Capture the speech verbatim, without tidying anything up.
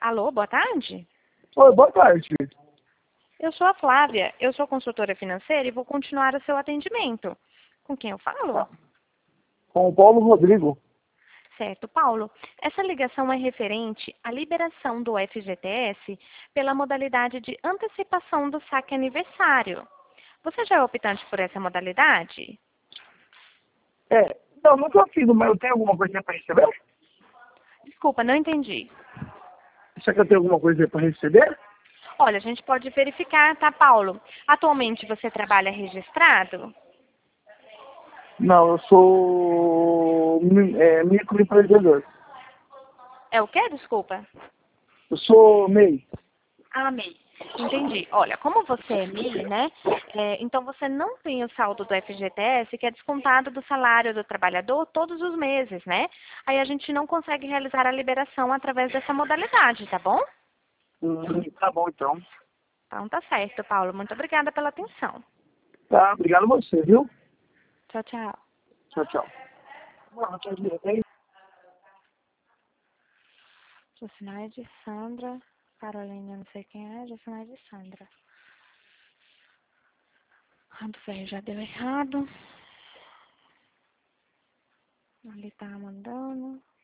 Alô, boa tarde? Oi, boa tarde. Eu sou a Flávia, eu sou consultora financeira e vou continuar o seu atendimento. Com quem eu falo? Com o Paulo Rodrigo. Certo, Paulo. Essa ligação é referente à liberação do F G T S pela modalidade de antecipação do saque aniversário. Você já é optante por essa modalidade? É, não, nunca fiz, mas eu tenho alguma coisa para receber? Desculpa, não entendi. Será que eu tenho alguma coisa para receber? Olha, a gente pode verificar, tá, Paulo? Atualmente você trabalha registrado? Não, eu sou mi- é, microempreendedor. É o quê? Desculpa. Eu sou M E I. Ah, M E I. Entendi. Olha, como você é M E I, né? é, então você não tem o saldo do F G T S, que é descontado do salário do trabalhador todos os meses, né? Aí a gente não consegue realizar a liberação através dessa modalidade, tá bom? Hum, tá bom, então. Então tá certo, Paulo. Muito obrigada pela atenção. Tá, obrigado a você, viu? Tchau, tchau. Tchau, tchau. Jocinaide, Sandra, Carolina, não sei quem é, Jocinaide, Sandra. A do Ferro já deu errado. Ali tá mandando.